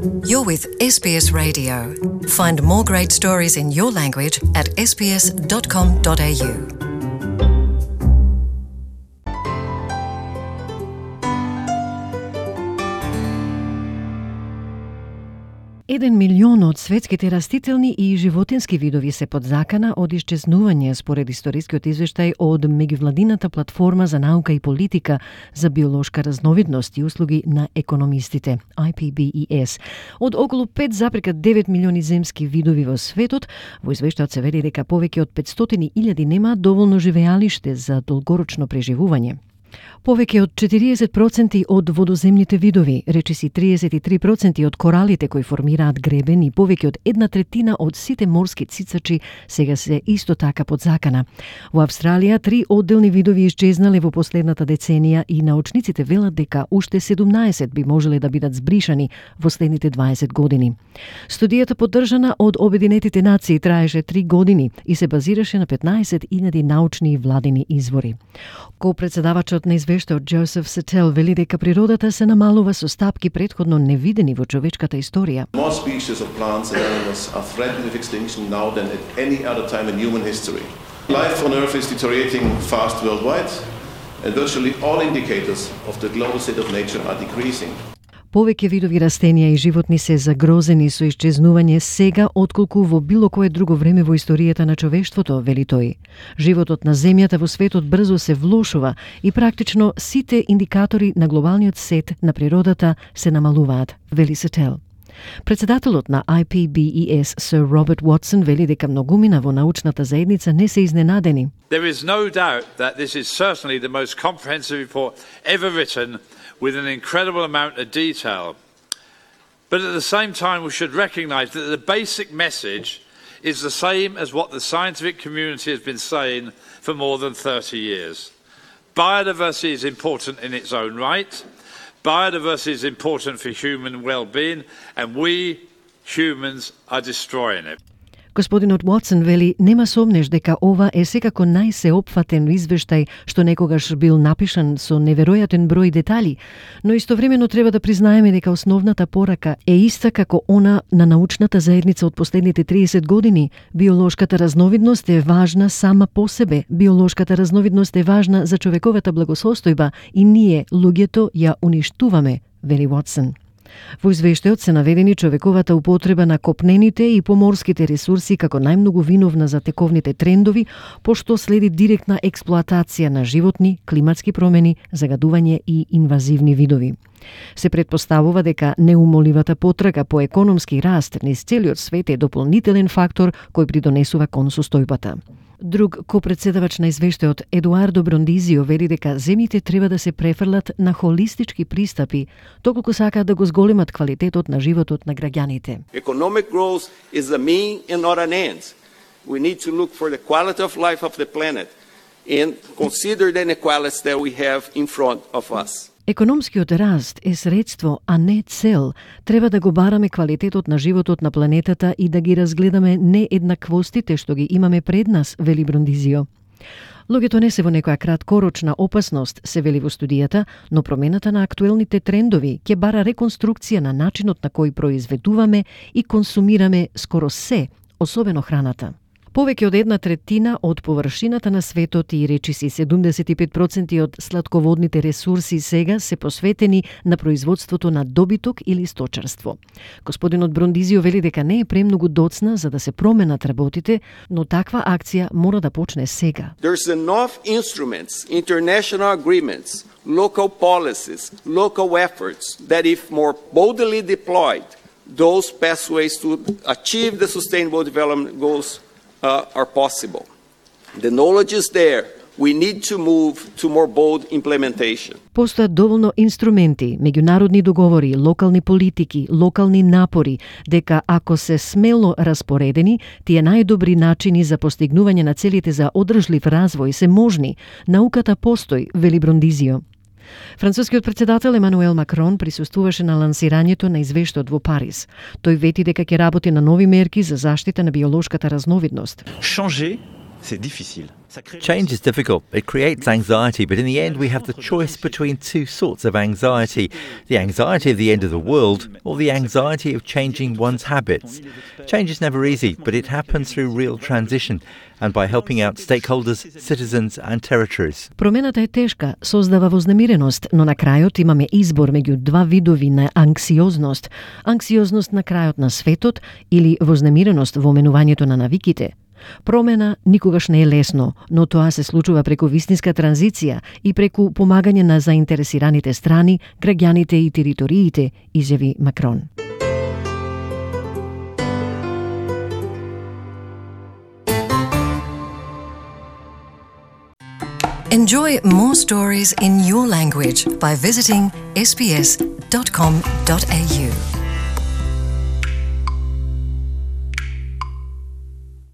You're with SBS Radio. Find more great stories in your language at sbs.com.au. Еден милион од светските растителни и животински видови се под закана од исчезнување според историскиот извештај од меѓувладината платформа за наука и политика за биолошка разновидност и услуги на економистите, IPBES. Од околу 5,9 милиони земски видови во светот, во извештајот се вели дека повеќе од 500.000 немаат доволно живеалиште за долгорочно преживување. Повеќе од 40% од водоземните видови, речиси 33% од коралите кои формираат гребен и повеќе од 1/3 од сите морски цицачи сега се исто така под закана. Во Австралија 3 одделни видови исчезнале во последната деценија и научниците велат дека уште 17 би можеле да бидат збришани во следните 20 години. Студијата поддржана од Обединетите нации траеше 3 години и се базираше на 15.000 научни и владини извори. Ко-председавачот на извештајот Джозеф Сетел вели дека природата се намалува со стапки претходно невидени во човечката историја. More species of plants and animals are threatened with extinction now than at any other time in human history. Life on Earth is deteriorating fast worldwide, and virtually all indicators of the global state of nature are decreasing. Повеќе видови растенија и животни се загрозени со исчезнување сега отколку во било кое друго време во историјата на човештвото, вели тој. Животот на земјата во светот брзо се влошува и практично сите индикатори на глобалниот сет на природата се намалуваат, вели Сетел. Председателот на IPBES, Sir Robert Watson, вели дека многумина во научната заедница не се изненадени. There is no doubt that this is certainly the most comprehensive report ever written, with an incredible amount of detail. But at the same time, we should recognise that the basic message is the same as what the scientific community has been saying for more than 30 years. Biodiversity is important in its own right. Biodiversity is important for human well-being, and we, humans, are destroying it. Господинот Уотсон вели нема сомнеш дека ова е секако најсеопфатен извештај што некогаш бил напишан со неверојатен број детали, но истовремено треба да признаеме дека основната порака е иста како она на научната заедница од последните 30 години. Биолошката разновидност е важна сама по себе. Биолошката разновидност е важна за човековата благосостојба и ние, луѓето, ја уништуваме, вели Уотсон. Во извештајот се наведени човековата употреба на копнените и поморските ресурси како најмногу виновна за тековните трендови, пошто следи директна експлоатација на животни, климатски промени, загадување и инвазивни видови. Се претпоставува дека неумоливата потрага по економски раст низ целиот свет е дополнителен фактор кој придонесува кон состојбата. Друг копредседавач на извештајот, Едуардо Брондизио, вели дека земјите треба да се префрлат на холистички пристапи, доколку сакаат да го зголемат квалитетот на животот на граѓаните. Economic growth is a mean and not an end. We need to look for the quality of life of the planet and consider the inequalities that we have in front of us. Економскиот раст е средство, а не цел. Треба да го бараме квалитетот на животот на планетата и да ги разгледаме нееднаквостите што ги имаме пред нас, вели Брондизио. Луѓето не се во некоја краткорочна опасност, се вели во студијата, но промената на актуелните трендови ќе бара реконструкција на начинот на кој произведуваме и консумираме скоро се, особено храната. Повеќе од 1/3 од површината на светот и речиси 75% од сладководните ресурси сега се посветени на производството на добиток или сточарство. Господинот Брондизио вели дека не е премногу доцна за да се променат работите, но таква акција мора да почне сега. There's enough instruments, international agreements, local policies, local efforts that if more boldly deployed, those pathways to achieve the sustainable development goals are possible. The knowledge is there. We need to move to more bold implementation. Постојат доволно инструменти, меѓународни договори, локални политики, локални напори, дека ако се смело распоредени, тие најдобри начини за постигнување на целите за одржлив развој се можни. Науката постои, вели Брондизио. Францускиот председател Емануел Макрон присуствуваше на лансирањето на извештајот во Париз. Тој вети дека ќе работи на нови мерки за заштита на биолошката разновидност. Changer Change is difficult. It creates anxiety, but in the end we have the choice between two sorts of anxiety. The anxiety of the end of the world or the anxiety of changing one's habits. Change is never easy, but it happens through real transition and by helping out stakeholders, citizens and territories. Промената е тешка, создава вознемиреност, но на крајот имаме избор меѓу два видови на анксиозност. Анксиозност на крајот на светот или вознемиреност во менувањето на навиките. Промена никогаш не е лесно, но тоа се случува преку вистинска транзиција и преку помагање на заинтересираните страни, граѓаните и териториите, изјави Макрон. Enjoy more stories in your language by visiting sbs.com.au.